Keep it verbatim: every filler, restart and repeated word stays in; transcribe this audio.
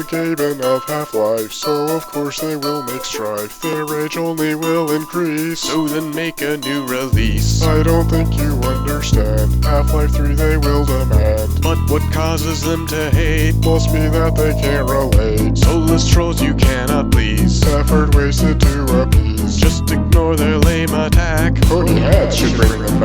the Gaben of Half-Life, so of course they will make strife. Their rage only will increase, So then make a new release. I don't think you understand. Half-Life three they will demand. But what causes them to hate? Must be that they can't relate. Soulless trolls you cannot please. Effort wasted to appease. Just ignore their lame attack. Pony hats should bring them